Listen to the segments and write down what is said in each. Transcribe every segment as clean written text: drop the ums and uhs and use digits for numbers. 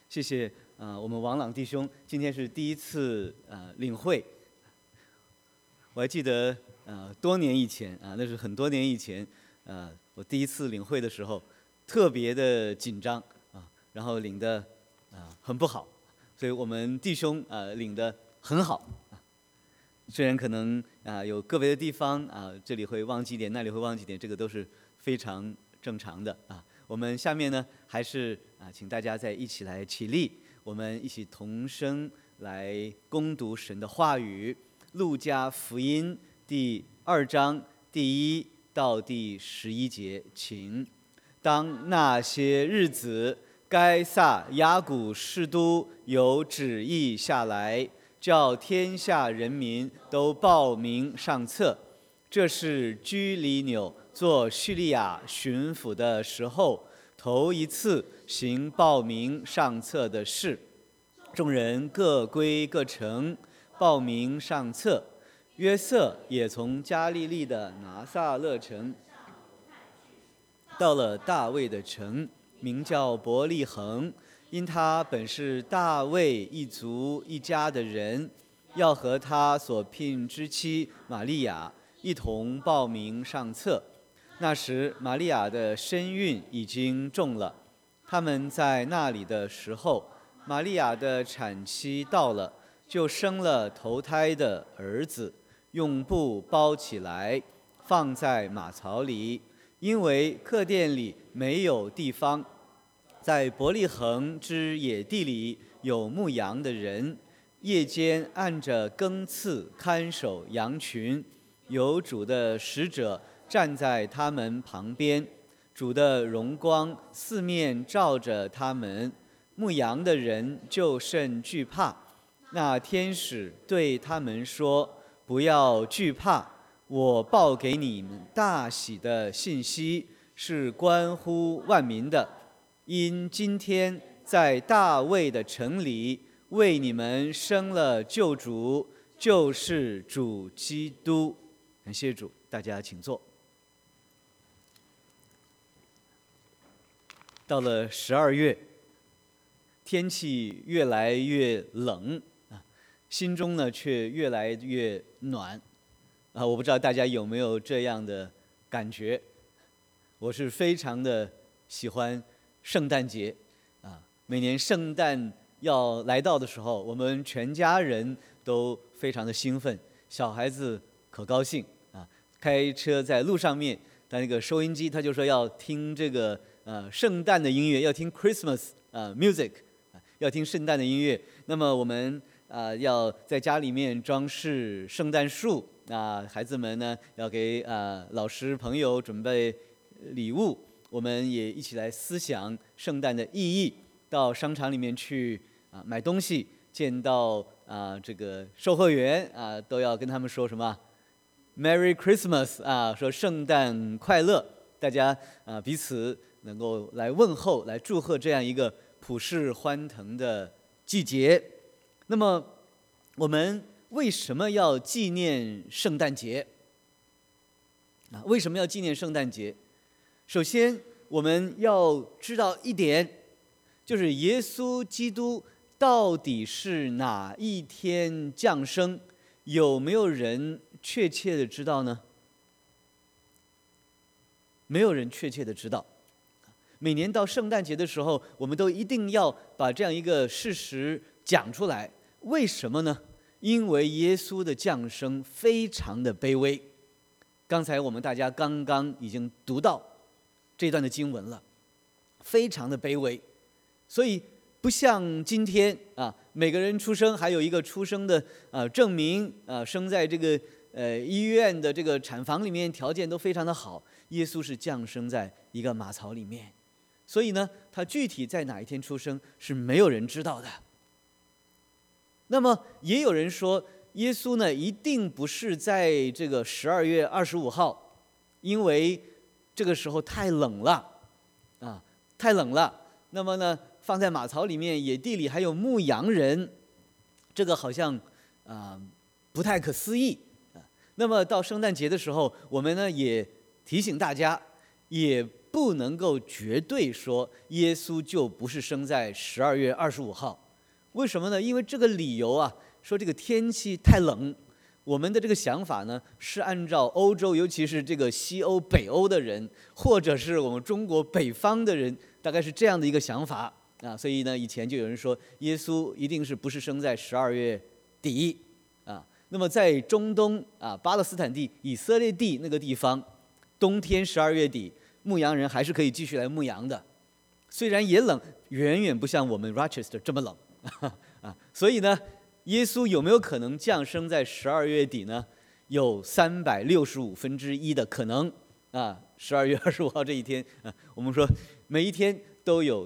谢谢我们王朗弟兄，今天是第一次领会。我还记得多年以前那是很多年以前我第一次领会的时候，特别的紧张然后领的很不好，所以我们弟兄领的很好虽然可能有个别的地方这里会忘记点，那里会忘记点，这个都是非常正常的我们下面呢，还是请大家再一起来起立，我们一起同声来攻读神的话语。路加福音第2章第1到第11节，请。当那些日子，该撒亚古士都有旨意下来，叫天下人民都报名上册。这是居里纽做叙利亚巡抚的时候，头一次行报名上册的事。众人各归各城，报名上册。约瑟也从加利利的拿撒勒城到了大卫的城，名叫伯利恒，因他本是大卫一族一家的人，要和他所聘之妻玛利亚一同报名上册。那时玛利亚的身孕已经重了，他们在那里的时候，玛利亚的产期到了，就生了头胎的儿子，用布包起来，放在马槽里，因为客店里没有地方。在伯利恒之野地里有牧羊的人，夜间按着更次看守羊群，有主的使者站在他们旁边，主的荣光四面照着他们，牧羊的人就甚惧怕。那天使对他们说：不要惧怕，我报给你们大喜的信息，是关乎万民的。因今天在大卫的城里为你们生了救主，就是主基督。感谢主，大家请坐。到了12月，天气越来越冷心中呢却越来越暖我不知道大家有没有这样的感觉。我是非常的喜欢圣诞节每年圣诞要来到的时候，我们全家人都非常的兴奋，小孩子可高兴开车在路上面，他那个收音机他就说要听这个圣诞的音乐，要听 Christmas music要听圣诞的音乐。那么我们要在家里面装饰圣诞树孩子们呢要给老师朋友准备礼物，我们也一起来思想圣诞的意义。到商场里面去买东西，见到这个售货员都要跟他们说什么 Merry Christmas 说圣诞快乐，大家彼此能够来问候，来祝贺这样一个普世欢腾的季节。那么我们为什么要纪念圣诞节为什么要纪念圣诞节？首先我们要知道一点，就是耶稣基督到底是哪一天降生，有没有人确切的知道呢？没有人确切的知道。每年到圣诞节的时候，我们都一定要把这样一个事实讲出来。为什么呢？因为耶稣的降生非常的卑微。刚才我们大家刚刚已经读到这段的经文了，非常的卑微。所以不像今天每个人出生还有一个出生的证明生在这个医院的这个产房里面，条件都非常的好。耶稣是降生在一个马槽里面，所以呢他具体在哪一天出生是没有人知道的。那么也有人说耶稣呢一定不是在这个12月25号，因为这个时候太冷了太冷了。那么呢放在马槽里面，野地里还有牧羊人，这个好像不太可思议那么到圣诞节的时候，我们呢也提醒大家，也不能够绝对说耶稣就不是生在12月25号。为什么呢？因为这个理由啊，说这个天气太冷，我们的这个想法呢，是按照欧洲，尤其是这个西欧、北欧的人，或者是我们中国北方的人，大概是这样的一个想法啊。所以呢，以前就有人说，耶稣一定是不是生在12月底啊？那么在中东啊，巴勒斯坦地、以色列地那个地方，冬天12月底，牧羊人还是可以继续来牧羊的，虽然也冷，远远不像我们 Rochester 这么冷啊。所以呢，耶稣有没有可能降生在12月底呢？有1/365的可能啊。12月25号这一天啊，我们说每一天都有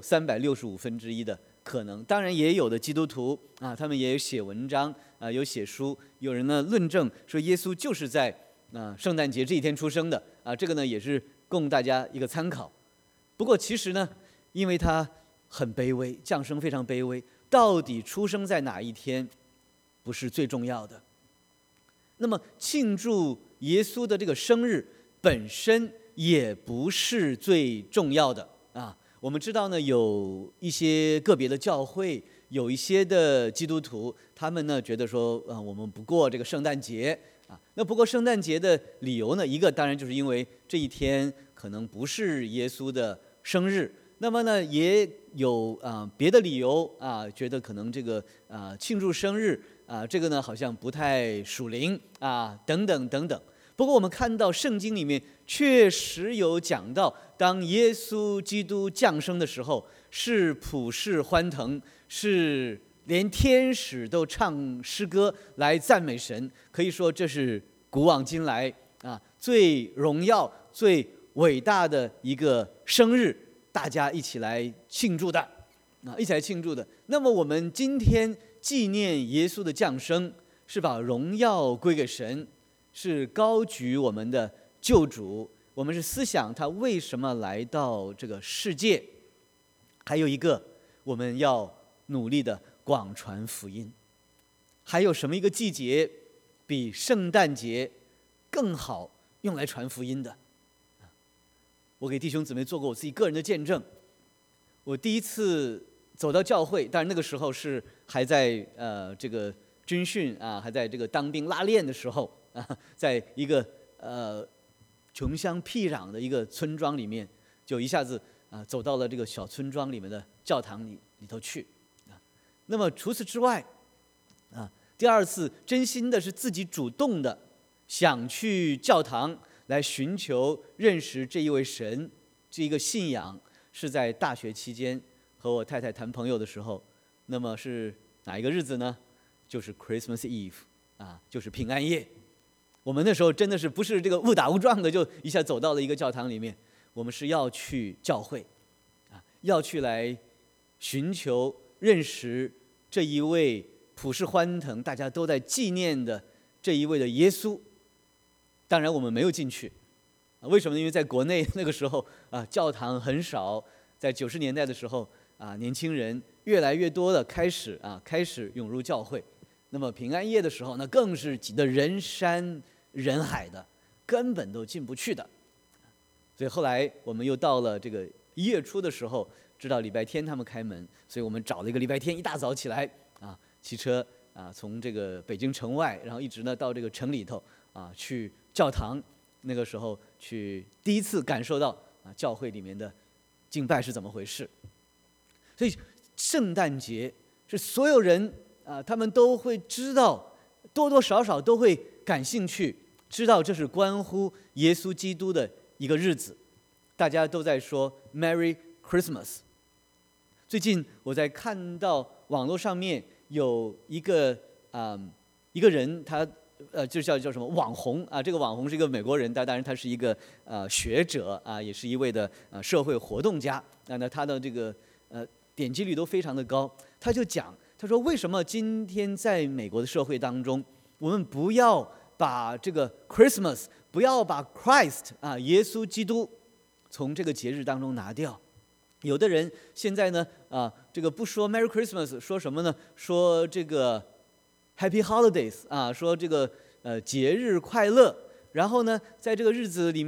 1/365的可能。当然，也有的基督徒啊，他们也有写文章啊，有写书，有人呢论证说耶稣就是在圣诞节这一天出生的啊。这个呢也是供大家一个参考。不过其实呢，因为他很卑微，降生非常卑微，到底出生在哪一天不是最重要的。那么庆祝耶稣的这个生日本身也不是最重要的啊。我们知道呢，有一些个别的教会，有一些的基督徒，他们呢觉得说，我们不过这个圣诞节啊。那不过圣诞节的理由呢，一个当然就是因为这一天可能不是耶稣的生日。那么呢，也有别的理由啊，觉得可能这个庆祝生日啊，这个呢好像不太属灵啊，等等等等。不过我们看到圣经里面确实有讲到，当耶稣基督降生的时候，是普世欢腾，是连天使都唱诗歌来赞美神。可以说这是古往今来啊最荣耀、最伟大的一个生日。大家一起来庆祝的啊，一起来庆祝的。那么我们今天纪念耶稣的降生，是把荣耀归给神，是高举我们的救主。我们是思想他为什么来到这个世界，还有一个我们要努力的广传福音。还有什么一个季节比圣诞节更好用来传福音的？我给弟兄姊妹做过我自己个人的见证。我第一次走到教会，当然那个时候是还在这个军训啊，还在这个当兵拉练的时候啊，在一个穷乡僻壤的一个村庄里面，就一下子走到了这个小村庄里面的教堂里头去啊。那么除此之外啊，第二次真心的是自己主动的想去教堂来寻求认识这一位神，这一个信仰，是在大学期间和我太太谈朋友的时候。那么是哪一个日子呢？就是 Christmas Eve 啊，就是平安夜。我们那时候真的是不是这个误打误撞的就一下走到了一个教堂里面，我们是要去教会啊，要去来寻求认识这一位普世欢腾、大家都在纪念的这一位的耶稣。当然我们没有进去，为什么呢？因为在国内那个时候教堂很少，在90年代的时候年轻人越来越多的开始涌入教会。那么平安夜的时候，那更是挤得人山人海的，根本都进不去的。所以后来我们又到了这个1月初的时候，知道礼拜天他们开门，所以我们找了一个礼拜天一大早起来骑车从这个北京城外，然后一直呢到这个城里头去教堂。那个时候去第一次感受到教会里面的敬拜是怎么回事。所以圣诞节是所有人他们都会知道，多多少少都会感兴趣，知道这是关乎耶稣基督的一个日子。大家都在说 Merry Christmas。 最近我在看到网络上面有一个人，他就叫什么网红这个网红是一个美国人，当然他是一个学者也是一位的社会活动家。那他的这个点击率都非常的高。他就讲，他说为什么今天在美国的社会当中，我们不要把这个 Christmas， 不要把 Christ 耶稣基督从这个节日当中拿掉。有的人现在呢这个不说 Merry Christmas， 说什么呢？说这个 Happy Holidays 说这个节日快乐。然后呢，在这个日子里面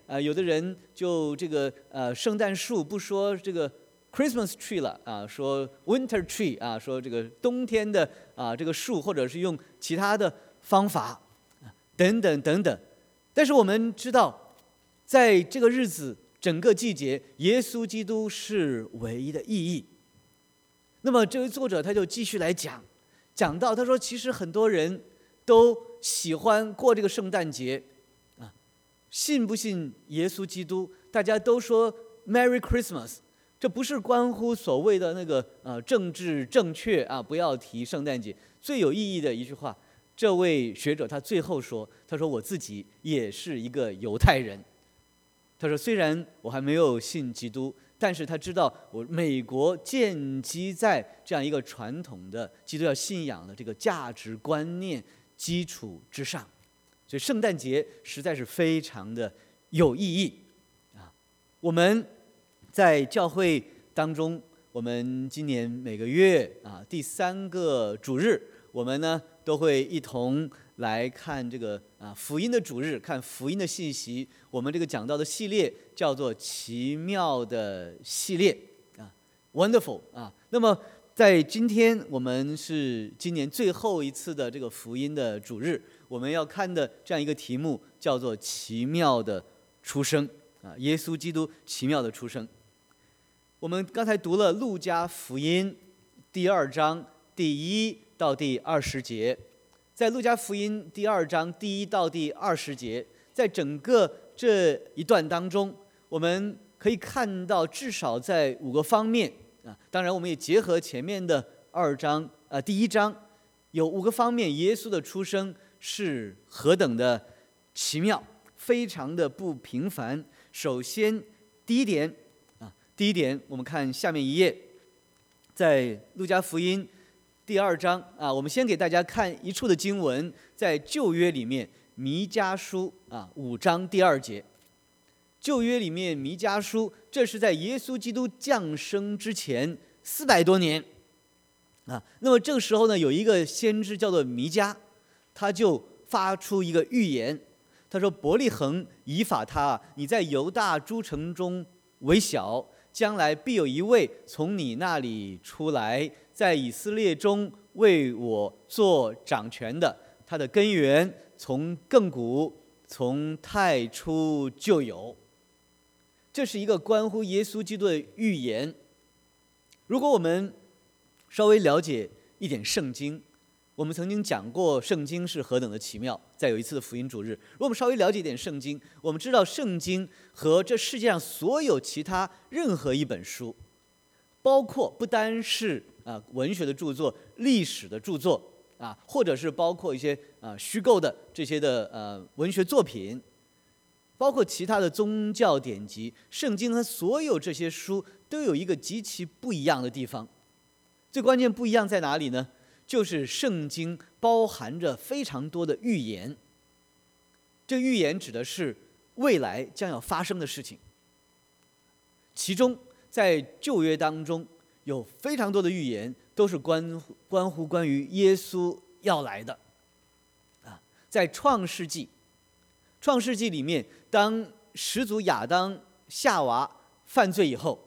有的人就这个圣诞树不说这个 Christmas tree 了啊，说 Winter tree 啊，说这个冬天的这个树，或者是用其他的方法等等等等。但是我们知道，在这个日子整个季节，耶稣基督是唯一的意义。那么这位作者他就继续来讲到，他说其实很多人都喜欢过这个圣诞节信不信耶稣基督，大家都说 Merry Christmas， 这不是关乎所谓的那个政治正确不要提圣诞节。最有意义的一句话，这位学者他最后说，他说我自己也是一个犹太人，他说虽然我还没有信基督，但是他知道我美国建基在这样一个传统的基督教信仰的这个价值观念基础之上，所以圣诞节实在是非常的有意义我们在教会当中，我们今年每个月第3个主日，我们呢都会一同来看这个福音的主日，看福音的信息。我们这个讲道的系列叫做奇妙的系列Wonderful 那么在今天我们是今年最后一次的这个福音的主日，我们要看的这样一个题目叫做奇妙的出生耶稣基督奇妙的出生。我们刚才读了路加福音第2章第1到第20节，在路加福音第2章第1到第20节，在整个这一段当中，我们可以看到至少在5个方面当然我们也结合前面的第1章，有5个方面耶稣的出生是何等的奇妙，非常的不平凡。首先第一点我们看下面一页，在路加福音第2章我们先给大家看一处的经文，在旧约里面弥迦书5章第2节。旧约里面弥迦书，这是在耶稣基督降生之前400多年那么这个时候呢，有一个先知叫做弥迦，他就发出一个预言，他说伯利恒以法他，你在犹大诸城中为小，将来必有一位从你那里出来，在以色列中为我做掌权的，他的根源从亘古，从太初就有。这是一个关乎耶稣基督的预言。如果我们稍微了解一点圣经，我们曾经讲过圣经是何等的奇妙，在有一次的福音主日，如果我们稍微了解一点圣经，我们知道圣经和这世界上所有其他任何一本书，包括不单是文学的著作、历史的著作或者是包括一些虚构的这些的文学作品，包括其他的宗教典籍，圣经和所有这些书都有一个极其不一样的地方。最关键不一样在哪里呢？就是圣经包含着非常多的预言，这预言指的是未来将要发生的事情。其中在旧约当中有非常多的预言都是关乎关于耶稣要来的在创世纪里面，当始祖亚当夏娃犯罪以后，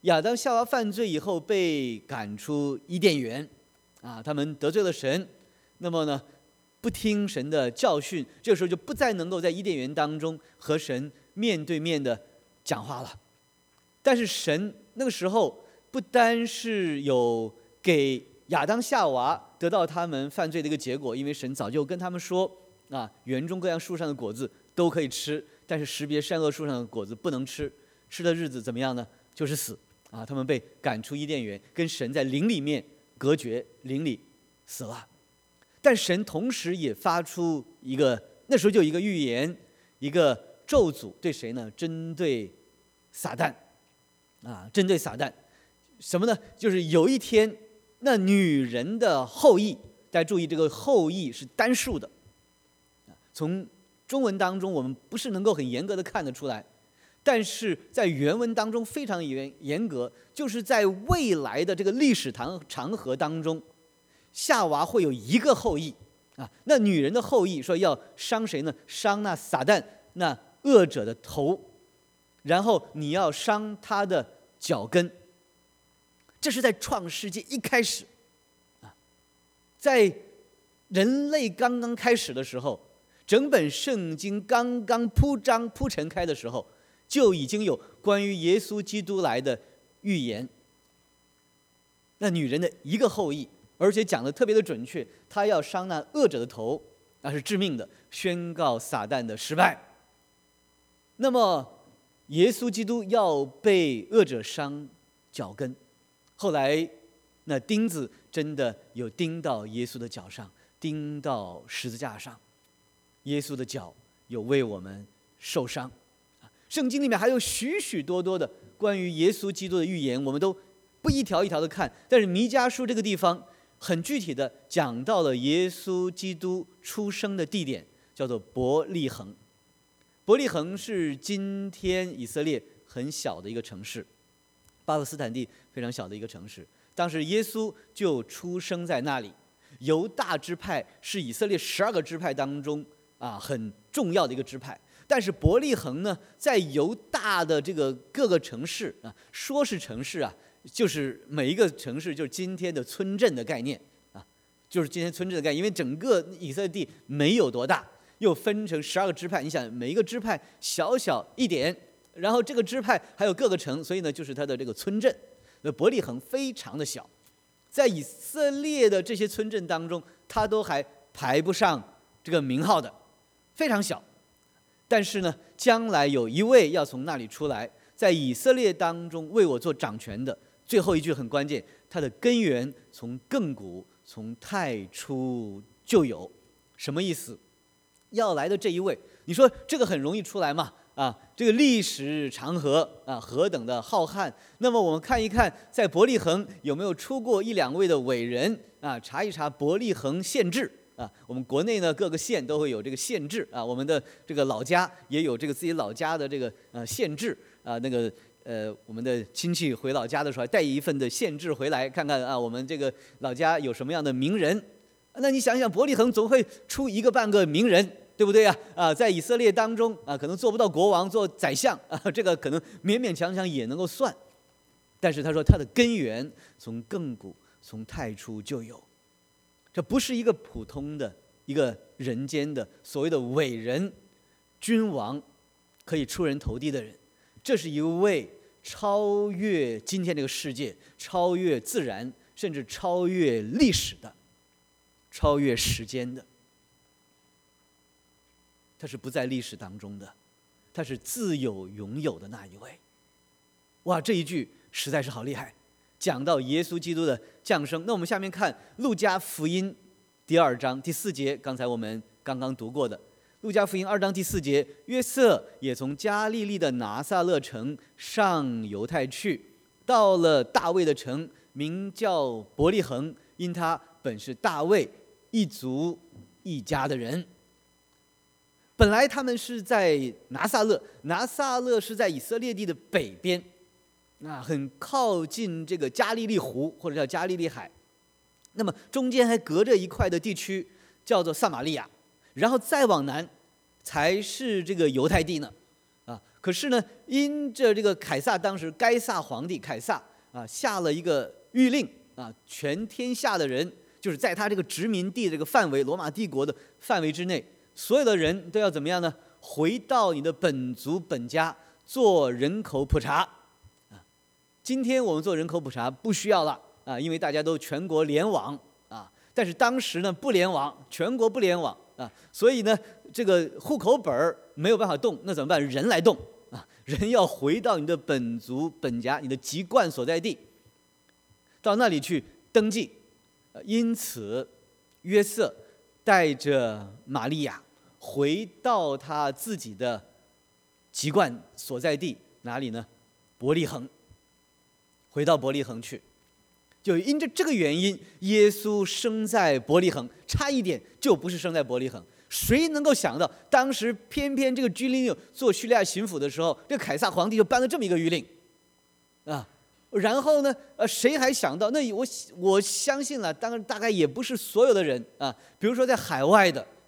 被赶出伊甸园他们得罪了神，那么呢不听神的教训，这个时候就不再能够在伊甸园当中和神面对面的讲话了。但是神那个时候不单是有给亚当夏娃得到他们犯罪的一个结果，因为神早就跟他们说园中各样树上的果子都可以吃，但是识别善恶树上的果子不能吃，吃的日子怎么样呢？就是死他们被赶出伊甸园，跟神在灵里面隔绝，灵里死了。但神同时也发出一个，那时候就有一个预言，一个咒诅，对谁呢？针对撒旦针对撒旦。什么呢？就是有一天，那女人的后裔，大家注意这个后裔是单数的，从中文当中我们不是能够很严格的看得出来，但是在原文当中非常严格，就是在未来的这个历史长河当中，夏娃会有一个后裔那女人的后裔说要伤谁呢？伤那撒旦那恶者的头，然后你要伤他的脚跟。这是在创世纪一开始，在人类刚刚开始的时候，整本圣经刚刚铺陈开的时候，就已经有关于耶稣基督来的预言。那女人的一个后裔，而且讲得特别的准确，她要伤那恶者的头，那是致命的，宣告撒旦的失败。那么耶稣基督要被恶者伤脚跟，后来那钉子真的有钉到耶稣的脚上，钉到十字架上，耶稣的脚有为我们受伤。圣经里面还有许许多多的关于耶稣基督的预言，我们都不一条一条的看，但是弥迦书这个地方很具体的讲到了耶稣基督出生的地点，叫做伯利恒。伯利恒是今天以色列很小的一个城市，巴勒斯坦地非常小的一个城市。当时耶稣就出生在那里。犹大支派是以色列12个支派当中很重要的一个支派，但是伯利恒呢，在犹大的这个各个城市说是城市就是每一个城市就是今天的村镇的概念就是今天村镇的概念，因为整个以色列地没有多大，又分成12个支派，你想每一个支派小小一点，然后这个支派还有各个城，所以呢就是它的这个村镇。那伯利恒非常的小，在以色列的这些村镇当中，它都还排不上这个名号的，非常小。但是呢，将来有一位要从那里出来，在以色列当中为我做掌权的。最后一句很关键，它的根源从亘古，从太初就有。什么意思？要来的这一位，你说这个很容易出来吗？这个历史长河何等的浩瀚。那么我们看一看，在伯利恒有没有出过一两位的伟人查一查伯利恒县志我们国内呢各个县都会有这个县志我们的这个老家也有这个自己老家的这个县志我们的亲戚回老家的时候带一份的县志回来，看看我们这个老家有什么样的名人。那你想想，伯利恒总会出一个半个名人，对不对在以色列当中可能做不到国王，做宰相这个可能勉勉强强也能够算。但是他说他的根源从亘古，从太初就有。这不是一个普通的一个人间的所谓的伟人君王可以出人头地的人，这是一位超越今天这个世界，超越自然，甚至超越历史的，超越时间的。他是不在历史当中的，他是自有永有的那一位。哇，这一句实在是好厉害，讲到耶稣基督的降生。那我们下面看路加福音第2章第4节，刚才我们刚刚读过的路加福音2章第4节，约瑟也从加利利的拿撒勒城上犹太去，到了大卫的城，名叫伯利恒，因他本是大卫一族一家的人。本来他们是在拿撒勒，拿撒勒是在以色列地的北边很靠近这个加利利湖，或者叫加利利海。那么中间还隔着一块的地区叫做撒玛利亚，然后再往南才是这个犹太地呢可是呢，因着这个凯撒，当时该撒皇帝凯撒下了一个谕令全天下的人，就是在他这个殖民地这个范围，罗马帝国的范围之内，所有的人都要怎么样呢？回到你的本族本家做人口普查今天我们做人口普查不需要了因为大家都全国联网但是当时呢不联网，全国不联网所以呢这个户口本没有办法动，那怎么办？人来动人要回到你的本族本家，你的籍贯所在地，到那里去登记因此约瑟带着玛利亚回到他自己的籍贯所在地，哪里呢？伯利恒。回到伯利恒去，就因着这个原因，耶稣生在伯利恒，差一点就不是生在伯利恒。谁能够想到，当时偏偏这个居里纽做叙利亚巡抚的时候，这个凯撒皇帝就颁了这么一个谕令然后呢谁还想到？那我相信了，当然大概也不是所有的人比如说在海外的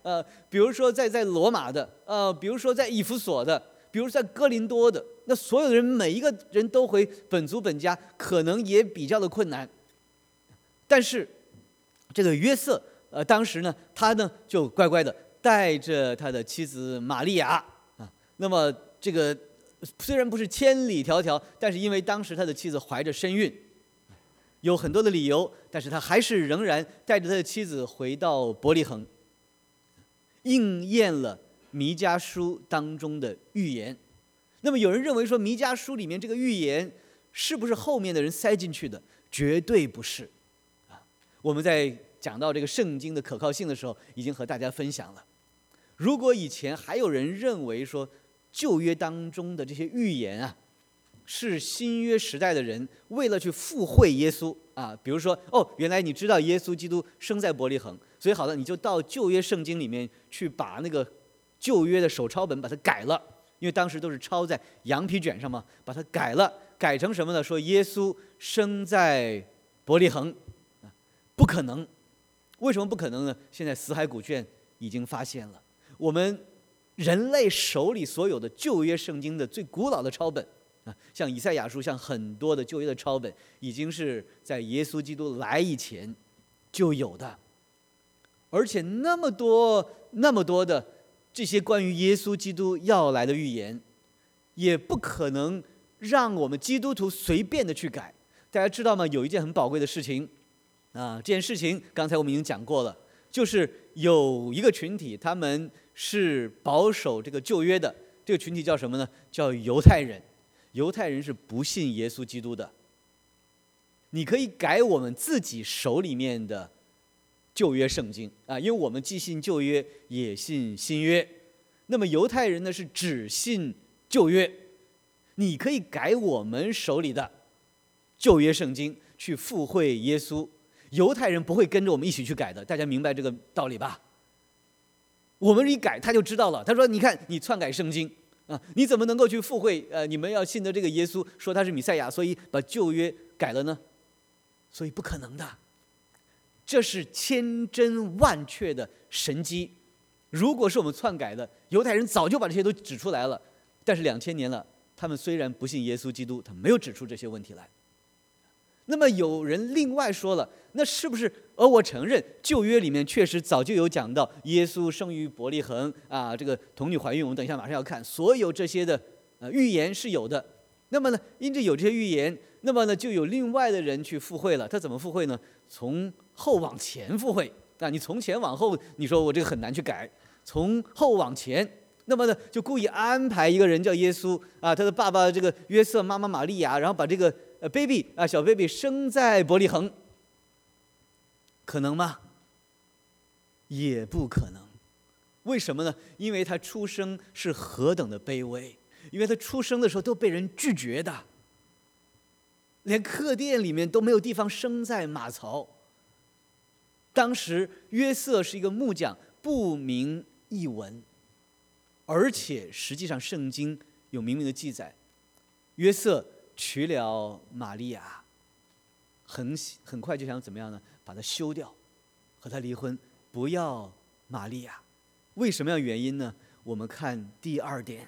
比如说在罗马的，比如说在以弗所的，比如在哥林多的，那所有的人每一个人都回本族本家，可能也比较的困难。但是这个约瑟，当时呢，他呢就乖乖的带着他的妻子玛利亚啊。那么这个虽然不是千里迢迢，但是因为当时他的妻子怀着身孕，有很多的理由，但是他还是仍然带着他的妻子回到伯利恒，应验了弥迦书当中的预言。那么有人认为说，弥迦书里面这个预言是不是后面的人塞进去的？绝对不是啊！我们在讲到这个圣经的可靠性的时候，已经和大家分享了。如果以前还有人认为说旧约当中的这些预言啊，是新约时代的人为了去附会耶稣啊，比如说原来你知道耶稣基督生在伯利恒，所以好了，你就到旧约圣经里面去把那个旧约的手抄本把它改了，因为当时都是抄在羊皮卷上嘛，把它改了，改成什么呢？说耶稣生在伯利恒，不可能。为什么不可能呢？现在死海古卷已经发现了，我们人类手里所有的旧约圣经的最古老的抄本啊，像以赛亚书，像很多的旧约的抄本，已经是在耶稣基督来以前就有的，而且那么多的这些关于耶稣基督要来的预言，也不可能让我们基督徒随便的去改。大家知道吗？有一件很宝贵的事情啊，这件事情刚才我们已经讲过了，就是有一个群体，他们是保守这个旧约的，这个群体叫什么呢？叫犹太人。犹太人是不信耶稣基督的。你可以改我们自己手里面的旧约圣经啊，因为我们既信旧约也信新约。那么犹太人呢是只信旧约，你可以改我们手里的旧约圣经去附会耶稣。犹太人不会跟着我们一起去改的，大家明白这个道理吧？我们一改他就知道了，他说你看你篡改圣经啊，你怎么能够去附会你们要信的这个耶稣，说他是弥赛亚，所以把旧约改了呢？所以不可能的，这是千真万确的神迹。如果是我们篡改的，犹太人早就把这些都指出来了，但是2000年了，他们虽然不信耶稣基督，他没有指出这些问题来。那么有人另外说了，那是不是？我承认旧约里面确实早就有讲到耶稣生于伯利恒啊，这个童女怀孕，我们等一下马上要看，所有这些的预言是有的。那么呢，因着有这些预言，那么呢就有另外的人去附会了。他怎么附会呢？从后往前附会啊！你从前往后，你说我这个很难去改，从后往前。那么呢，就故意安排一个人叫耶稣啊，他的爸爸这个约瑟，妈妈玛利亚，然后把这个baby 啊小 baby 生在伯利恒，可能吗？也不可能。为什么呢？因为他出生是何等的卑微，因为他出生的时候都被人拒绝的，连客店里面都没有地方生在马槽。当时约瑟是一个木匠，不明一文。而且实际上圣经有明明的记载，约瑟娶了玛利亚，很快就想怎么样呢？把她休掉，和她离婚，不要玛利亚。为什么要原因呢？我们看第2点，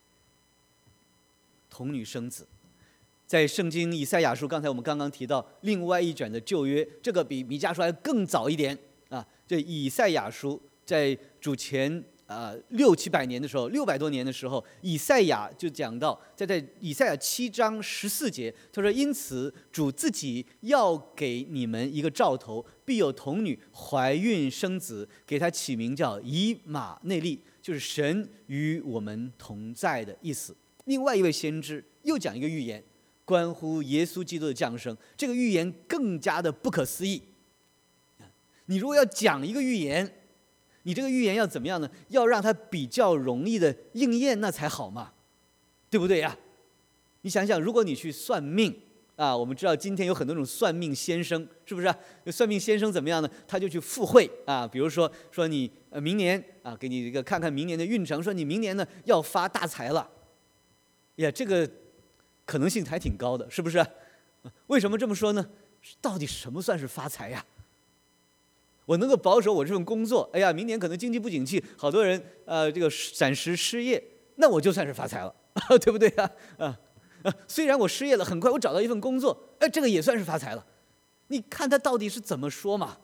童女生子。在圣经以赛亚书，刚才我们刚刚提到另外一卷的旧约，这个比弥迦书还更早一点啊。这以赛亚书在主前600-700年的时候，600多年的时候，以赛亚就讲到，在以赛亚7章14节，他说：“因此主自己要给你们一个兆头，必有童女怀孕生子，给他起名叫以马内利，就是神与我们同在的意思。”另外一位先知又讲一个预言，关乎耶稣基督的降生，这个预言更加的不可思议。你如果要讲一个预言，你这个预言要怎么样呢？要让它比较容易的应验，那才好嘛，对不对呀？你想想，如果你去算命啊，我们知道今天有很多种算命先生，是不是？算命先生怎么样呢？他就去附会啊，比如说你明年啊，给你一个看看明年的运程，说你明年呢要发大财了，呀，这个可能性还挺高的，是不是？为什么这么说呢？到底什么算是发财呀？ 我能够保守我这份工作，哎呀，明年可能经济不景气，好多人这个暂时失业，那我就算是发财了，对不对啊？虽然我失业了，很快我找到一份工作，这个也算是发财了。你看他到底是怎么说嘛？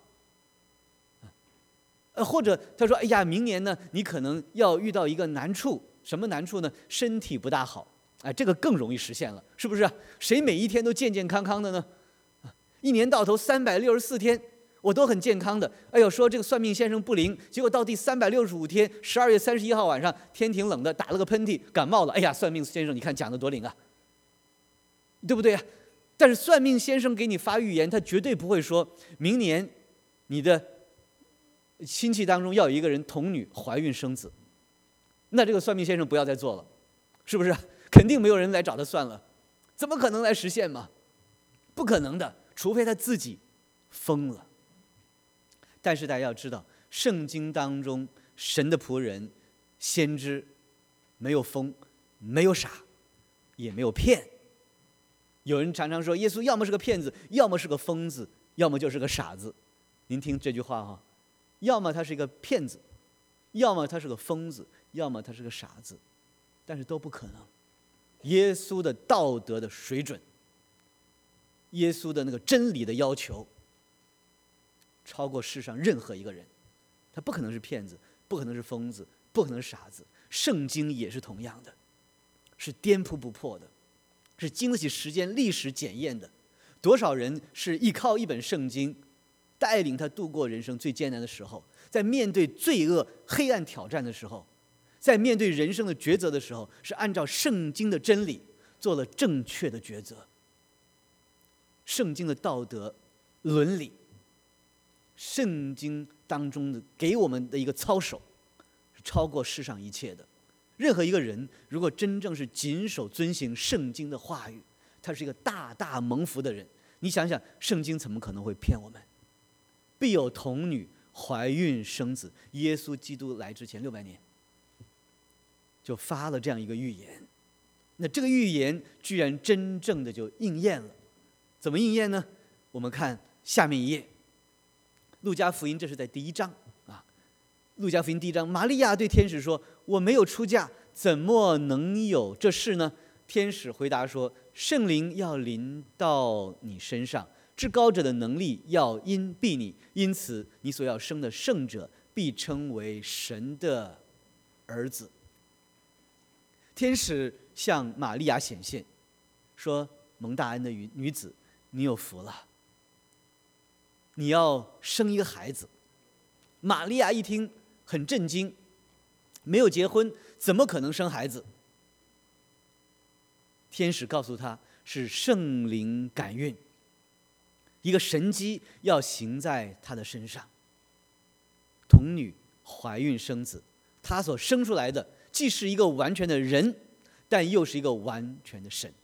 或者他说，哎呀，明年呢，你可能要遇到一个难处，什么难处呢？身体不大好，这个更容易实现了，是不是？谁每一天都健健康康的呢？一年到头364天。我都很健康的，哎呦，说这个算命先生不灵，结果到第365天，12月31号晚上，天挺冷的，打了个喷嚏，感冒了，哎呀，算命先生，你看讲的多灵啊，对不对呀？但是算命先生给你发预言，他绝对不会说明年你的亲戚当中要有一个人童女怀孕生子，那这个算命先生不要再做了，是不是？肯定没有人来找他算了，怎么可能来实现嘛？不可能的，除非他自己疯了。但是大家要知道，圣经当中神的仆人、先知，没有疯，没有傻，也没有骗。有人常常说，耶稣要么是个骗子，要么是个疯子，要么就是个傻子。您听这句话哈，要么他是一个骗子，要么他是个疯子，要么他是个傻子，但是都不可能。耶稣的道德的水准，耶稣的那个真理的要求，超过世上任何一个人，他不可能是骗子，不可能是疯子，不可能是傻子。圣经也是同样的，是颠扑不破的，是经得起时间历史检验的。多少人是依靠一本圣经带领他度过人生最艰难的时候，在面对罪恶黑暗挑战的时候，在面对人生的抉择的时候，是按照圣经的真理做了正确的抉择。圣经的道德伦理，圣经当中的给我们的一个操守，是超过世上一切的。任何一个人如果真正是谨守遵行圣经的话语，他是一个大大蒙福的人。你想想，圣经怎么可能会骗我们？必有童女怀孕生子。耶稣基督来之前600年就发了这样一个预言，那这个预言居然真正的就应验了。怎么应验呢？我们看下面一页，路加福音，这是在第1章啊。路加福音第1章，玛利亚对天使说：“我没有出嫁，怎么能有这事呢？”天使回答说：“圣灵要临到你身上，至高者的能力要荫蔽你，因此你所要生的圣者必称为神的儿子。”天使向玛利亚显现，说：“蒙大恩的女子，你有福了，你要生一个孩子。”玛利亚一听很震惊，没有结婚，怎么可能生孩子？天使告诉他，是圣灵感孕，一个神迹要行在他的身上。童女怀孕生子，他所生出来的既是一个完全的人，但又是一个完全的神。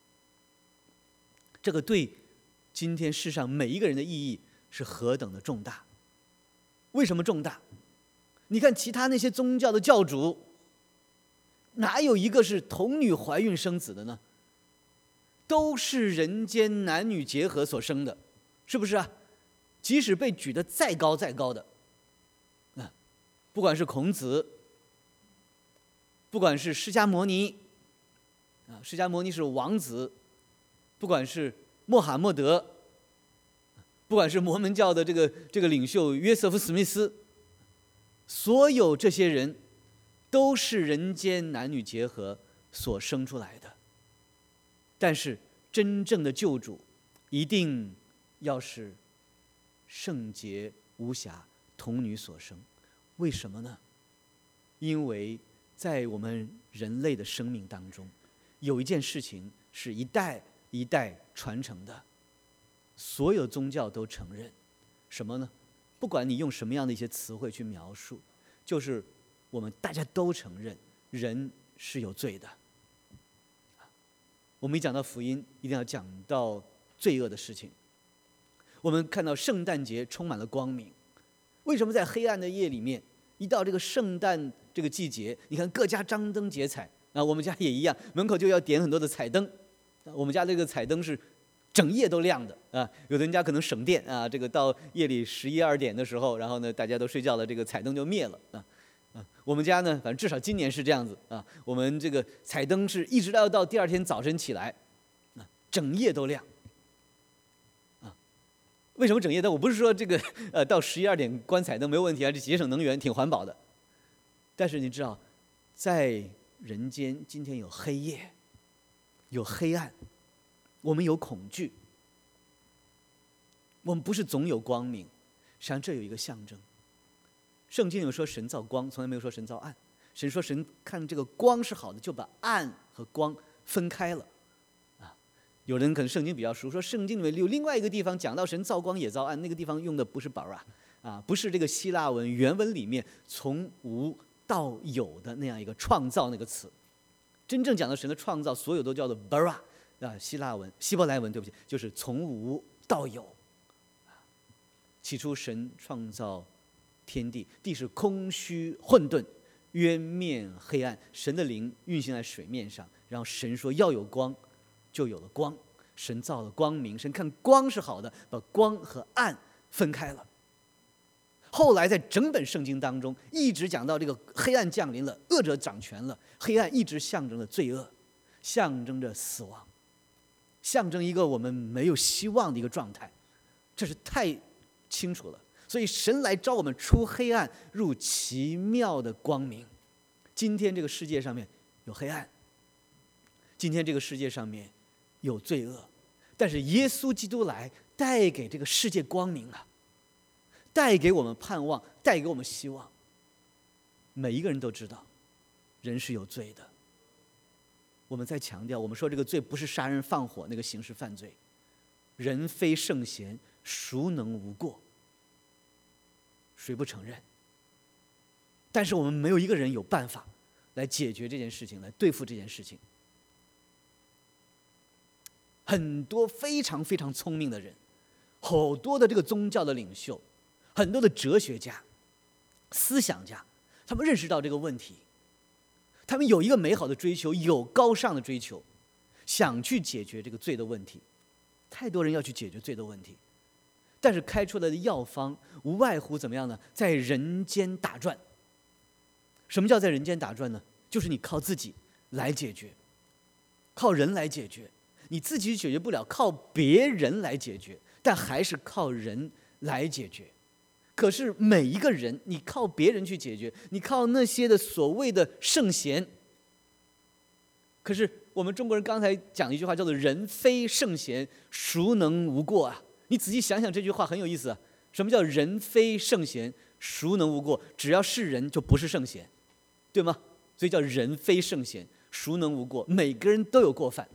这个对今天世上每一个人的意义是何等的重大。为什么重大？你看其他那些宗教的教主，哪有一个是童女怀孕生子的呢？都是人间男女结合所生的，是不是啊？即使被举得再高再高的，不管是孔子，不管是释迦牟尼，释迦牟尼是王子，不管是穆罕默德，不管是摩门教的这个领袖约瑟夫·史密斯，所有这些人都是人间男女结合所生出来的。但是真正的救主一定要是圣洁无瑕童女所生。为什么呢？因为在我们人类的生命当中，有一件事情是一代一代传承的，所有宗教都承认。什么呢？不管你用什么样的一些词汇去描述，就是我们大家都承认人是有罪的。我们一讲到福音，一定要讲到罪恶的事情。我们看到圣诞节充满了光明，为什么在黑暗的夜里面，一到这个圣诞这个季节，你看各家张灯结彩啊，我们家也一样，门口就要点很多的彩灯。我们家这个彩灯是整夜都亮的啊。有的人家可能省电啊，这个到夜里11、2点的时候，然后呢大家都睡觉了，这个彩灯就灭了啊。我们家呢，反正至少今年是这样子啊。我们这个彩灯是一直到第二天早晨起来，整夜都亮。为什么整夜灯？我不是说这个到11、2点关彩灯没有问题啊，这节省能源挺环保的。但是你知道，在人间今天有黑夜，有黑暗，我们有恐惧，我们不是总有光明。实际上这有一个象征。圣经有说神造光，从来没有说神造暗。神说神看这个光是好的，就把暗和光分开了。有人可能圣经比较熟，说圣经里面有另外一个地方讲到神造光也造暗，那个地方用的不是 bara 不是这个希腊文原文里面从无到有的那样一个创造那个词。真正讲到神的创造，所有都叫做 bara 希伯来文，对不起，就是从无到有。起初神创造天地，地是空虚混沌，渊面黑暗，神的灵运行在水面上，然后神说要有光，就有了光。神造了光明，神看光是好的，把光和暗分开了。后来在整本圣经当中一直讲到这个黑暗降临了，恶者掌权了，黑暗一直象征着罪恶，象征着死亡，象征一个我们没有希望的一个状态。这是太清楚了。所以神来召我们出黑暗入奇妙的光明。今天这个世界上面有黑暗，今天这个世界上面有罪恶，但是耶稣基督来带给这个世界光明啊，带给我们盼望，带给我们希望。每一个人都知道人是有罪的。我们在强调，我们说这个罪不是杀人放火那个刑事犯罪，人非圣贤，孰能无过？谁不承认？但是我们没有一个人有办法来解决这件事情，来对付这件事情。很多非常非常聪明的人，好多的这个宗教的领袖，很多的哲学家、思想家，他们认识到这个问题，他们有一个美好的追求，有高尚的追求，想去解决这个罪的问题。太多人要去解决罪的问题，但是开出来的药方无外乎怎么样呢？在人间打转。什么叫在人间打转呢？就是你靠自己来解决，靠人来解决。你自己解决不了，靠别人来解决，但还是靠人来解决。可是每一个人，你靠别人去解决，你靠那些的所谓的圣贤。可是我们中国人刚才讲一句话叫做人非圣贤，孰能无过啊？你仔细想想这句话很有意思啊。什么叫人非圣贤，孰能无过？只要是人就不是圣贤，对吗？所以叫人非圣贤，孰能无过？每个人都有过犯。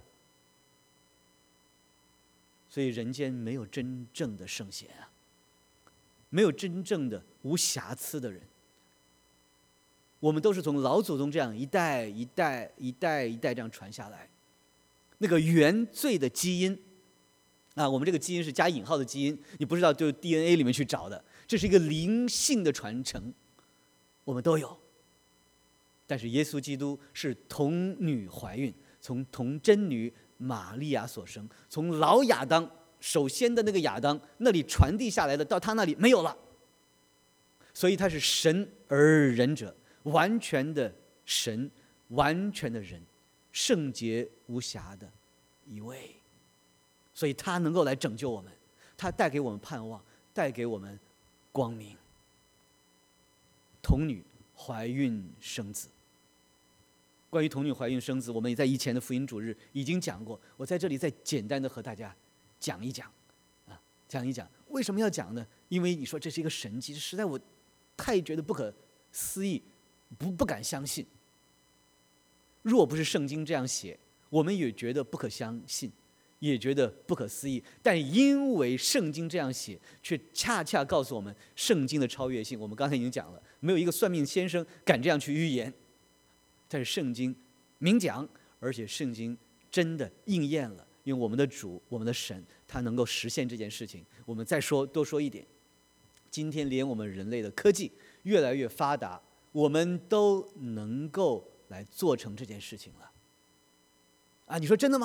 所以人间没有真正的圣贤啊，没有真正的无瑕疵的人。我们都是从老祖宗这样一代一代这样传下来。那个原罪的基因啊，我们这个基因是加引号的基因，你不知道就 DNA 里面去找的，这是一个灵性的传承，我们都有。但是耶稣基督是童女怀孕，从童真女玛利亚所生，从老亚当首先的那个亚当那里传递下来的，到他那里没有了。所以他是神而人者，完全的神，完全的人，圣洁无瑕的一位。所以他能够来拯救我们，他带给我们盼望，带给我们光明。童女怀孕生子。关于童女怀孕生子，我们也在以前的福音主日已经讲过，我在这里再简单的和大家讲一讲，讲一讲为什么要讲呢？因为你说这是一个神迹，实在我太觉得不可思议，不敢相信。若不是圣经这样写，我们也觉得不可相信，也觉得不可思议。但因为圣经这样写，却恰恰告诉我们圣经的超越性。我们刚才已经讲了，没有一个算命先生敢这样去预言。但是圣经明讲，而且圣经真的应验了，因为我们的主，我们的神，他能够实现这件事情。我们再多说一点，今天连我们人类的科技越来越发达，我们都能够来做成这件事情了。你说真的吗？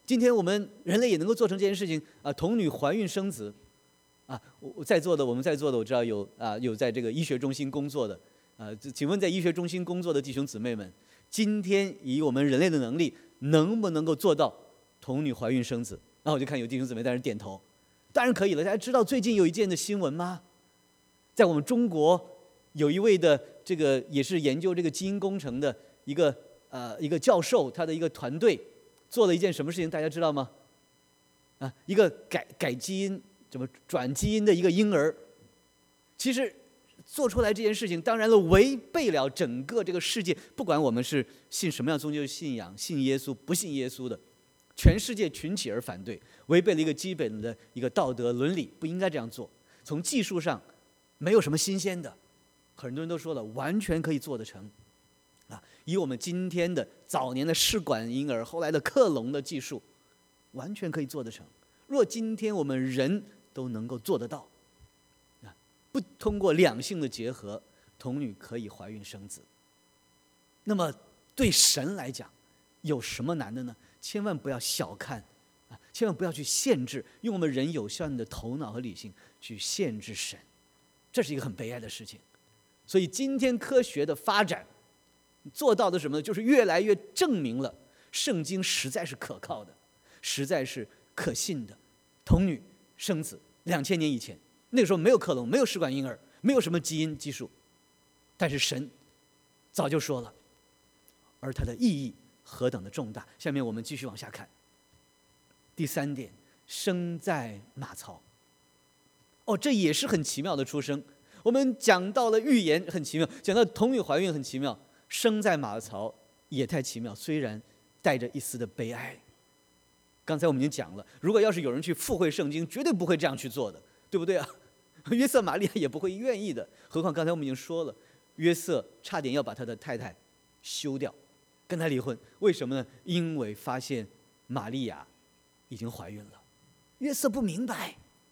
今天我们人类也能够做成这件事情啊，童女怀孕生子啊。我们在座的我知道有在这个医学中心工作的啊，请问在医学中心工作的弟兄姊妹们，今天以我们人类的能力，能不能够做到童女怀孕生子？然后我就看有弟兄姊妹在那点头，当然可以了。大家知道最近有一件的新闻吗？在我们中国有一位的这个也是研究这个基因工程的一个教授，他的一个团队做了一件什么事情，大家知道吗？啊，一个改基因、怎么转基因的一个婴儿，其实做出来这件事情，当然了，违背了整个这个世界，不管我们是信什么样宗教信仰，信耶稣不信耶稣的，全世界群起而反对，违背了一个基本的一个道德伦理，不应该这样做。从技术上没有什么新鲜的，很多人都说了，完全可以做得成。啊，以我们今天的早年的试管婴儿，后来的克隆的技术，完全可以做得成。若今天我们人都能够做得到，啊，不通过两性的结合，童女可以怀孕生子，那么对神来讲，有什么难的呢？千万不要小看，啊，千万不要去限制，用我们人有限的头脑和理性去限制神，这是一个很悲哀的事情。所以今天科学的发展做到的什么呢？就是越来越证明了圣经实在是可靠的，实在是可信的。童女生子，2000年以前，那个时候没有克隆，没有试管婴儿，没有什么基因技术，但是神早就说了，而它的意义何等的重大。下面我们继续往下看。第3点，生在马槽。哦，这也是很奇妙的出生。我们讲到了预言很奇妙，讲到童女怀孕很奇妙，生在马槽也太奇妙，虽然带着一丝的悲哀。刚才我们已经讲了，如果要是有人去附会圣经，绝对不会这样去做的，对不对啊？约瑟玛利亚也不会愿意的。何况刚才我们已经说了，约瑟差点要把他的太太休掉，跟他离婚。为什么呢？因为发现玛利亚已经怀孕了。约瑟不明白，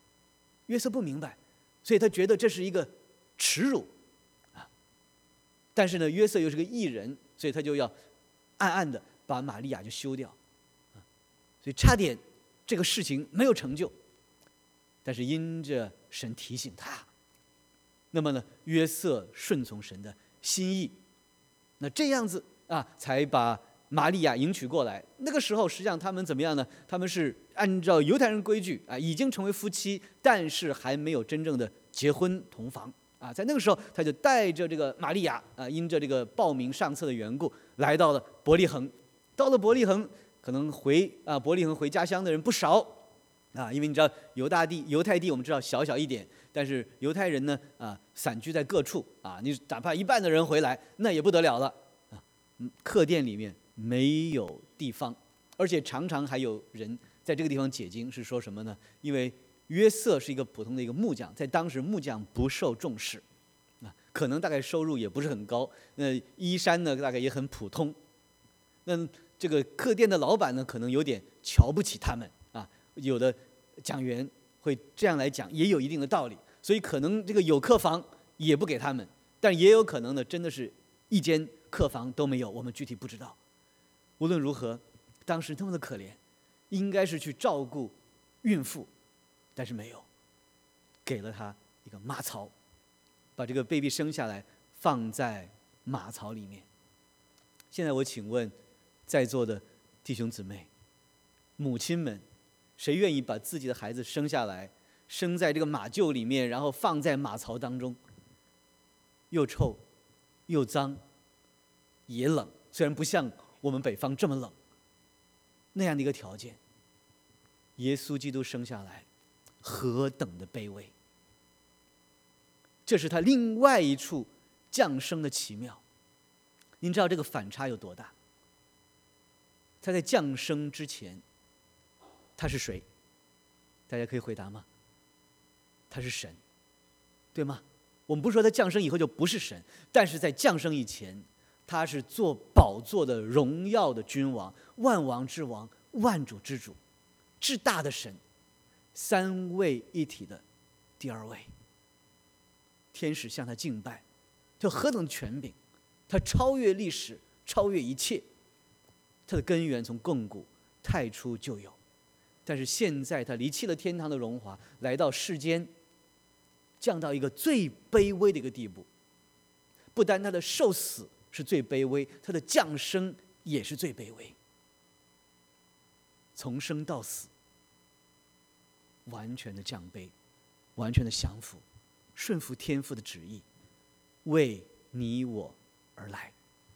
所以他觉得这是一个耻辱啊。但是呢，约瑟又是个义人，所以他就要暗暗的把玛利亚就休掉。所以差点这个事情没有成就，但是因着神提醒他，那么呢，约瑟顺从神的心意，那这样子啊，才把玛利亚迎娶过来。那个时候实际上他们怎么样呢？他们是按照犹太人规矩啊，已经成为夫妻，但是还没有真正的结婚同房啊。在那个时候，他就带着这个玛利亚啊，因着这个报名上册的缘故，来到了伯利恒。到了伯利恒，可能伯利恒回家乡的人不少啊，因为你知道犹太地我们知道小小一点，但是犹太人呢啊散居在各处啊，你哪怕一半的人回来，那也不得了了啊。客店里面没有地方，而且常常还有人在这个地方解经，是说什么呢？因为约瑟是一个普通的一个木匠，在当时木匠不受重视啊，可能大概收入也不是很高，那衣衫呢大概也很普通，那这个客店的老板呢，可能有点瞧不起他们啊。有的讲员会这样来讲，也有一定的道理。所以可能这个有客房也不给他们，但也有可能呢，真的是一间客房都没有，我们具体不知道。无论如何，当时那么的可怜，应该是去照顾孕妇，但是没有，给了他一个马槽，把这个 baby 生下来放在马槽里面。现在我请问在座的弟兄姊妹、母亲们，谁愿意把自己的孩子生下来，生在这个马厩里面，然后放在马槽当中，又臭又脏也冷，虽然不像我们北方这么冷，那样的一个条件，耶稣基督生下来何等的卑微，这是他另外一处降生的奇妙。您知道这个反差有多大？他在降生之前，他是谁？大家可以回答吗？他是神，对吗？我们不是说他降生以后就不是神，但是在降生以前，他是坐宝座的荣耀的君王，万王之王，万主之主，至大的神，三位一体的第二位。天使向他敬拜，他何等的权柄，他超越历史，超越一切。他的根源从亘古太初就有。但是现在他离弃了天堂的荣华，来到世间，降到一个最卑微的一个地步。不单他的受死是最卑微，他的降生也是最卑微。从生到死，完全的降卑，完全的降服，顺服天父的旨意，为你我而来。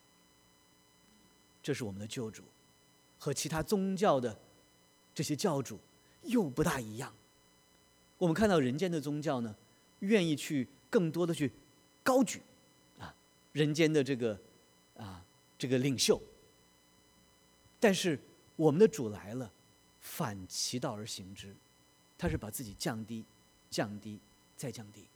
这是我们的救主，和其他宗教的这些教主又不大一样。我们看到人间的宗教呢，愿意去更多的去高举人间的这个领袖，但是我们的主来了，反其道而行之，他是把自己降低、降低再降低，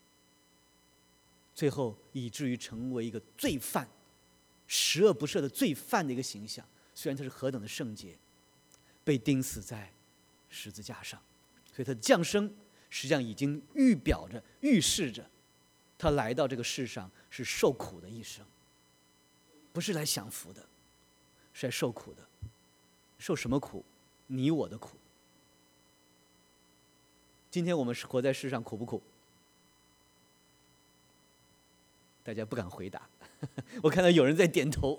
最后以至于成为一个罪犯、十恶不赦的罪犯的一个形象。虽然他是何等的圣洁，被钉死在十字架上，所以他的降生实际上已经预表着、预示着他来到这个世上是受苦的一生，不是来享福的，是来受苦的。受什么苦？你我的苦。今天我们活在世上苦不苦？大家不敢回答。我看到有人在点头，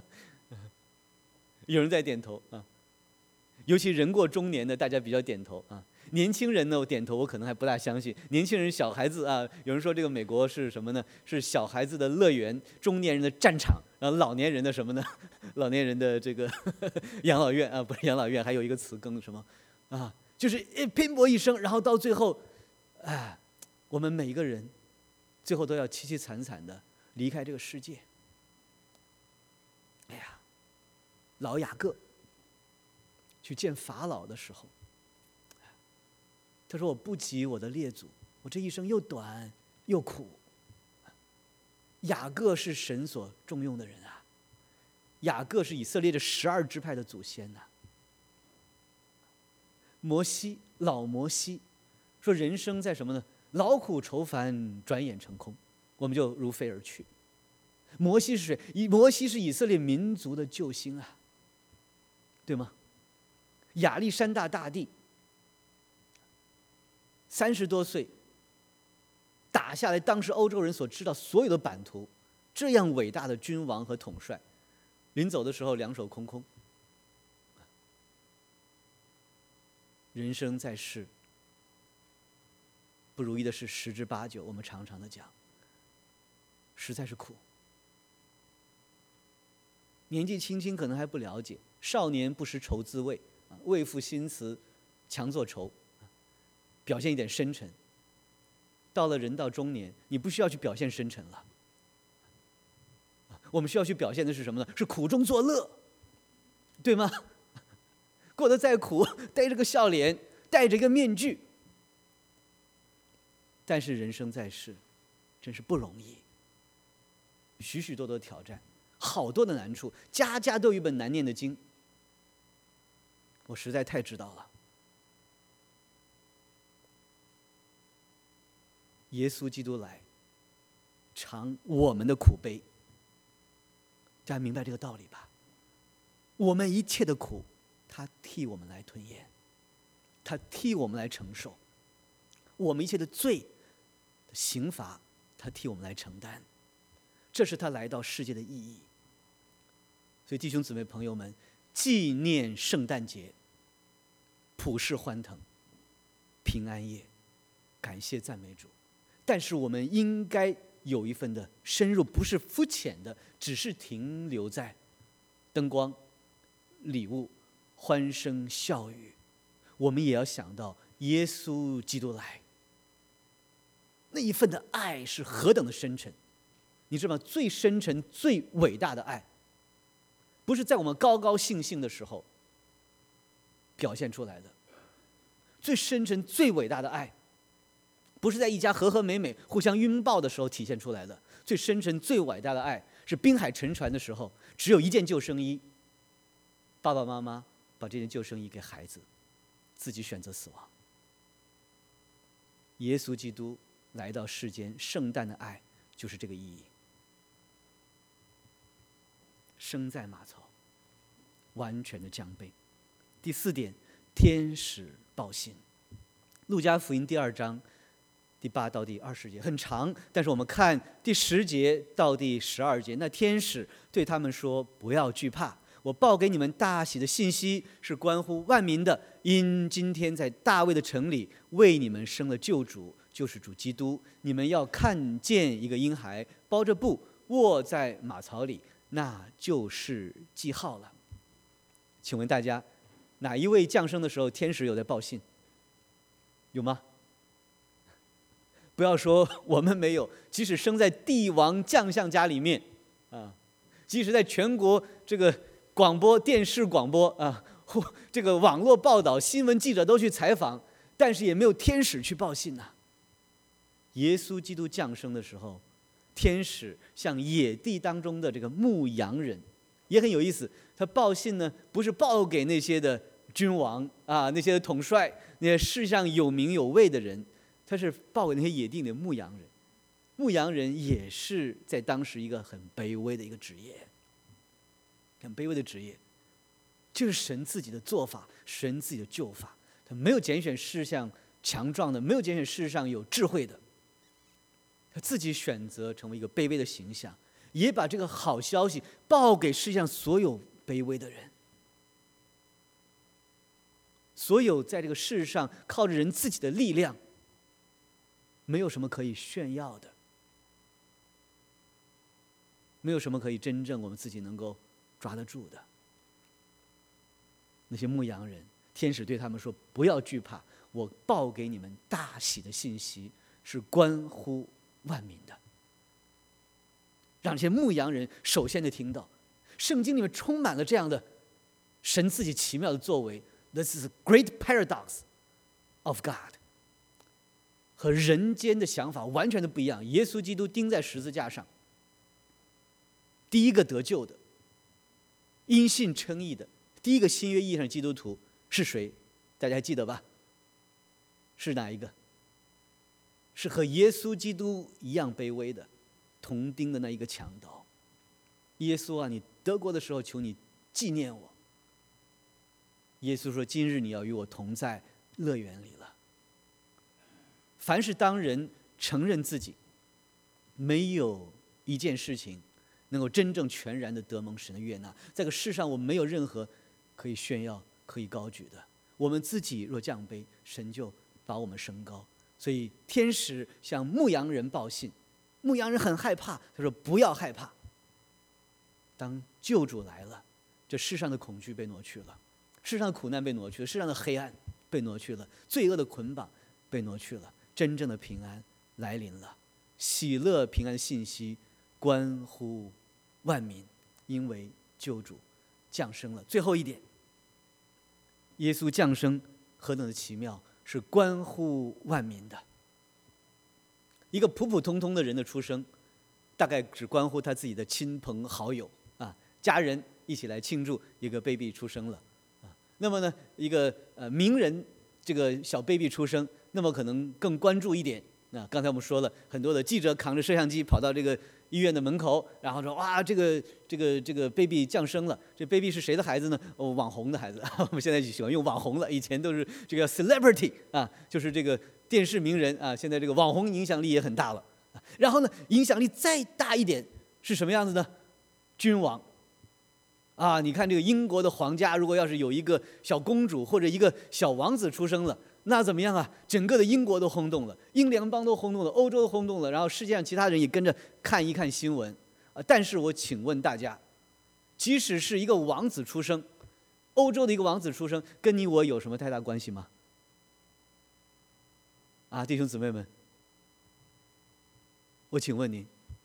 有人在点头啊。尤其人过中年的，大家比较点头啊。年轻人呢，我点头，我可能还不大相信。年轻人、小孩子啊，有人说这个美国是什么呢？是小孩子的乐园，中年人的战场，然后老年人的什么呢？老年人的这个养老院啊，不是养老院，还有一个词更什么啊？就是拼搏一生，然后到最后，我们每一个人最后都要凄凄惨惨的离开这个世界。哎呀，老雅各去见法老的时候，他说：“我不及我的列祖，我这一生又短又苦。”雅各是神所重用的人啊，雅各是以色列的12支派的祖先呐。摩西，老摩西说：“人生在什么呢？劳苦愁烦，转眼成空，我们就如飞而去。”摩西是谁？摩西是以色列民族的救星啊，对吗？亚历山大大帝30多岁打下来当时欧洲人所知道所有的版图，这样伟大的君王和统帅，临走的时候两手空空。人生在世，不如意的事10之8九，我们常常的讲，实在是苦。年纪轻轻可能还不了解，少年不识愁滋味，为赋新词强作愁，表现一点深沉。到了人到中年，你不需要去表现深沉了，我们需要去表现的是什么呢？是苦中作乐，对吗？过得再苦，带着个笑脸，戴着一个面具，但是人生在世，真是不容易，许许多多挑战，好多的难处，家家都有一本难念的经。我实在太知道了。耶稣基督来，尝我们的苦悲，大家明白这个道理吧？我们一切的苦，他替我们来吞咽，他替我们来承受，我们一切的罪的刑罚，他替我们来承担，这是他来到世界的意义。所以弟兄姊妹朋友们，纪念圣诞节，普世欢腾，平安夜，感谢赞美主。但是我们应该有一份的深入，不是肤浅的，只是停留在灯光、礼物、欢声笑语。我们也要想到耶稣基督来，那一份的爱是何等的深沉。你知道吗？最深沉、最伟大的爱，不是在我们高高兴兴的时候表现出来的。最深沉、最伟大的爱，不是在一家和和美美互相拥抱的时候体现出来的。最深沉最伟大的爱是滨海沉船的时候，只有一件救生衣，爸爸妈妈把这件救生衣给孩子，自己选择死亡。耶稣基督来到世间，圣诞的爱就是这个意义。生在马槽，完全的降卑， 第4点，天使报信。路加福音第2章第8到第20节很长，但是我们看第10节到第12节，那天使对他们说：“不要惧怕，我报给你们大喜的信息是关乎万民的，因今天在大卫的城里为你们生了救主，就是主基督。你们要看见一个婴孩包着布卧在马槽里，那就是记号了。”请问大家，哪一位降生的时候天使有在报信？有吗？不要说我们没有，即使生在帝王将相家里面啊，即使在全国这个广播电视广播啊，这个网络报道新闻记者都去采访，但是也没有天使去报信呐。耶稣基督降生的时候，天使像野地当中的这个牧羊人，也很有意思。他报信呢，不是报给那些的君王啊，那些的统帅，那些世上有名有位的人，他是报给那些野地里的牧羊人。牧羊人也是在当时一个很卑微的一个职业，很卑微的职业。这是神自己的做法，神自己的救法。他没有拣选世上强壮的，没有拣选世上有智慧的，他自己选择成为一个卑微的形象，也把这个好消息报给世上所有卑微的人。所有在这个世上靠着人自己的力量，没有什么可以炫耀的，没有什么可以真正我们自己能够抓得住的。那些牧羊人，天使对他们说：“不要惧怕，我报给你们大喜的信息，是关乎万民的。”让这些牧羊人首先的听到，圣经里面充满了这样的神自己奇妙的作为。This is a great paradox of God， 和人间的想法完全的不一样。耶稣基督钉在十字架上，第一个得救的、因信称义的、第一个新约意义上的基督徒是谁？大家还记得吧？是哪一个？是和耶稣基督一样卑微的、同钉的那一个强盗。耶稣啊，你得国的时候，求你纪念我。耶稣说：“今日你要与我同在乐园里了。”凡是当人承认自己，没有一件事情能够真正全然的得蒙神的悦纳。在这个世上，我们没有任何可以炫耀、可以高举的。我们自己若降卑，神就把我们升高。所以天使向牧羊人报信，牧羊人很害怕，他说：“不要害怕。”当救主来了，这世上的恐惧被挪去了。世上的苦难被挪去了，世上的黑暗被挪去了，罪恶的捆绑被挪去了，真正的平安来临了。喜乐平安的信息关乎万民，因为救主降生了。最后一点，耶稣降生何等的奇妙，是关乎万民的。一个普普通通的人的出生，大概只关乎他自己的亲朋好友啊，家人一起来庆祝一个 baby 出生了。那么呢，一个名人这个小 baby 出生，那么可能更关注一点。那刚才我们说了，很多的记者扛着摄像机跑到这个医院的门口，然后说：“哇，这个 baby 降生了。这 baby 是谁的孩子呢？哦，网红的孩子。我们现在就喜欢用网红了，以前都是这个 celebrity 啊，就是这个电视名人啊。现在这个网红影响力也很大了。然后呢，影响力再大一点是什么样子呢？君王。”啊，你看这个英国的皇家，如果要是有一个小公主或者一个小王子出生了，那怎么样啊？整个的英国都轰动了，英联邦都轰动了，欧洲都轰动了，然后世界上其他人也跟着看一看新闻。但是我请问大家，即使是一个王子出生，欧洲的一个王子出生，跟你我有什么太大关系吗？啊，弟兄姊妹们，我请问您，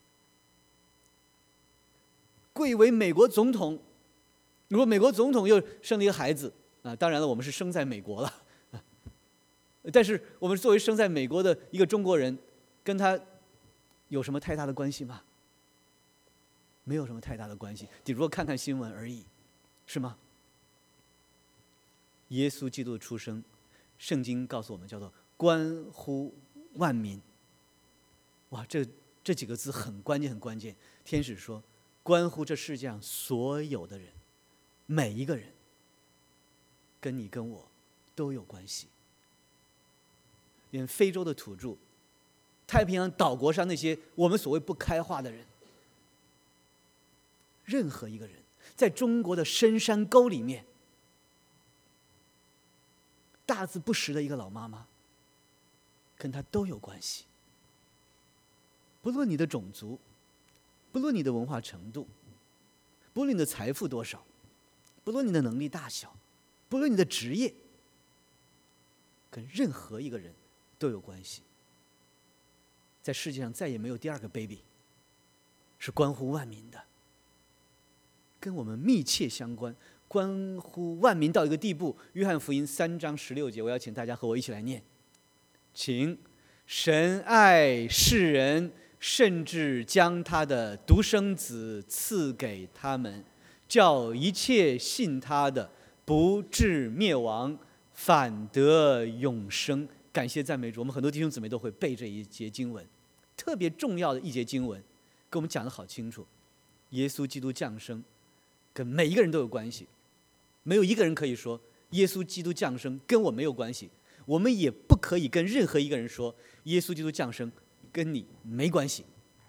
贵为美国总统。如果美国总统又生了一个孩子啊，当然了，我们是生在美国了，但是我们作为生在美国的一个中国人，跟他有什么太大的关系吗？没有什么太大的关系，只不过看看新闻而已，是吗？耶稣基督的出生，圣经告诉我们叫做关乎万民。哇，这几个字很关键，很关键。天使说，关乎这世界上所有的人。每一个人， 跟你跟我都有关系。连非洲的土著，太平洋岛国上那些我们所谓不开化的人，任何一个人，在中国的深山沟里面，大字不识的一个老妈妈，跟他都有关系。不论你的种族，不论你的文化程度，不论你的财富多少，不论你的能力大小，不论你的职业，跟任何一个人都有关系。在世界上再也没有第二个 baby 是关乎万民的，跟我们密切相关，关乎万民到一个地步。约翰福音3章16节，我要请大家和我一起来念，请。神爱世人，甚至将他的独生子赐给他们，叫一切信他的不至灭亡，反得永生。感谢赞美主，我们很多弟兄姊妹都会背这一节经文，特别重要的一节经文，跟我们讲得好清楚。耶稣基督降生跟每一个人都有关系，没有一个人可以说耶稣基督降生跟我没有关系。我们也不可以跟任何一个人说耶稣基督降生跟你没关系。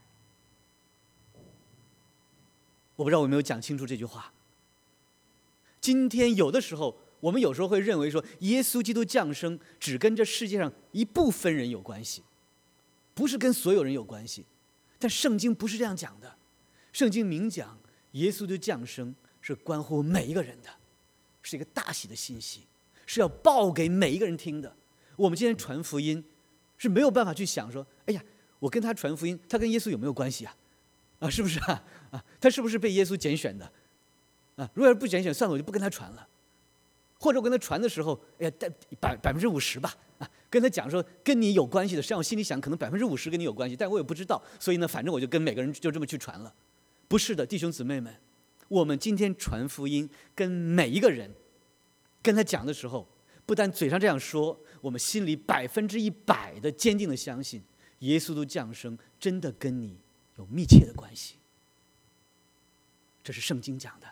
我不知道我有没有讲清楚这句话。今天有的时候我们有时候会认为说耶稣基督降生只跟这世界上一部分人有关系，不是跟所有人有关系。但圣经不是这样讲的，圣经明讲耶稣的降生是关乎每一个人的，是一个大喜的信息，是要报给每一个人听的。我们今天传福音是没有办法去想说，哎呀，我跟他传福音，他跟耶稣有没有关系啊？是不是啊？他是不是被耶稣拣选的？如果要是不拣选，算了，我就不跟他传了。或者我跟他传的时候，哎呀，50%吧，跟他讲说跟你有关系的，实际上我心里想可能50%跟你有关系，但我也不知道，所以呢，反正我就跟每个人就这么去传了。不是的，弟兄姊妹们，我们今天传福音，跟每一个人跟他讲的时候，不但嘴上这样说，我们心里100%的坚定的相信，耶稣的降生真的跟你有密切的关系。这是圣经讲的，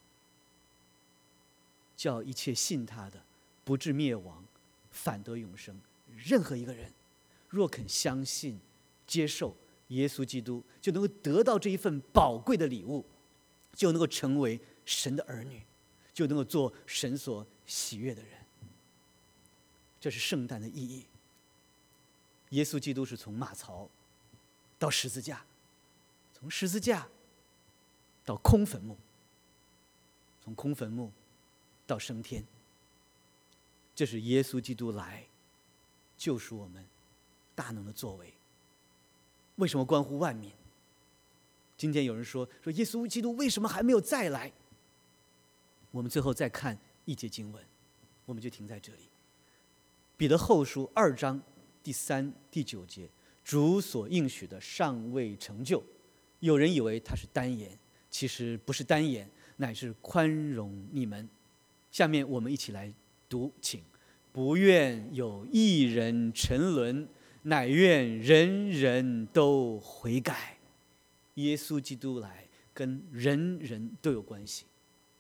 叫一切信他的不至灭亡，反得永生。任何一个人若肯相信接受耶稣基督，就能够得到这一份宝贵的礼物，就能够成为神的儿女，就能够做神所喜悦的人。这是圣诞的意义。耶稣基督是从马槽到十字架，从十字架到空坟墓，从空坟墓到升天。这是耶稣基督来救赎我们大能的作为。为什么关乎万民？今天有人说耶稣基督为什么还没有再来？我们最后再看一节经文，我们就停在这里。彼得后书2章第3、第9节，主所应许的尚未成就，有人以为他是单言，其实不是单言，乃是宽容你们。下面我们一起来读，请。不愿有一人沉沦，乃愿人人都悔改。耶稣基督来跟人人都有关系，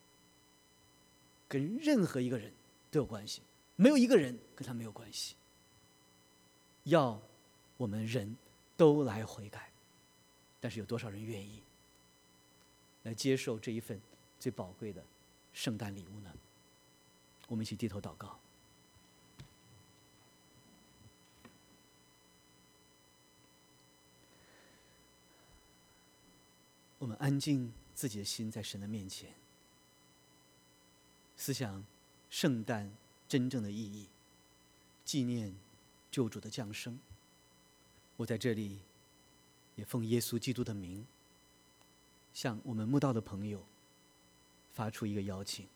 跟任何一个人都有关系，没有一个人跟他没有关系。要我们人都来悔改，但是有多少人愿意来接受这一份最宝贵的圣诞礼物呢？我们一起低头祷告。我们安静自己的心，在神的面前，思想圣诞真正的意义，纪念救主的降生。我在这里也奉耶稣基督的名，向我们慕道的朋友发出一个邀请。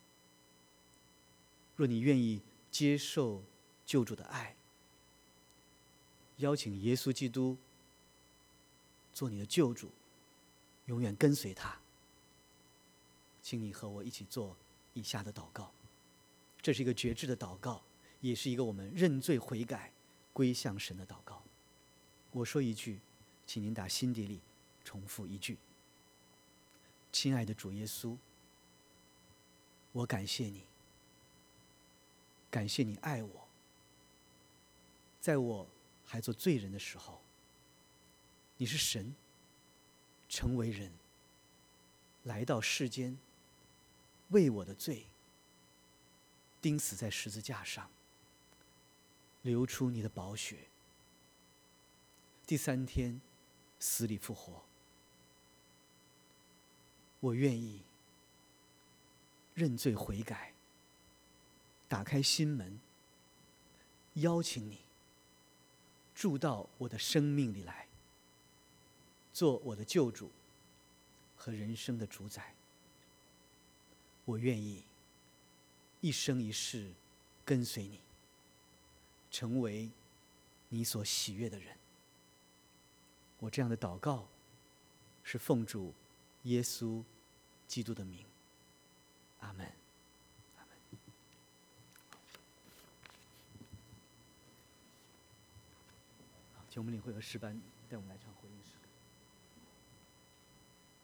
若你愿意接受救主的爱，邀请耶稣基督做你的救主，永远跟随他，请你和我一起做以下的祷告。这是一个决志的祷告，也是一个我们认罪悔改归向神的祷告。我说一句，请您打心底里重复一句。亲爱的主耶稣，我感谢你感谢你爱我，在我还做罪人的时候，你是神，成为人，来到世间，为我的罪钉死在十字架上，流出你的宝血，第3天死里复活。我愿意认罪悔改，打开心门，邀请你住到我的生命里来，做我的救主和人生的主宰。我愿意一生一世跟随你，成为你所喜悦的人。我这样的祷告是奉主耶稣基督的名，阿们。阿们。好，请我们领会和诗班带我们来唱回应诗歌。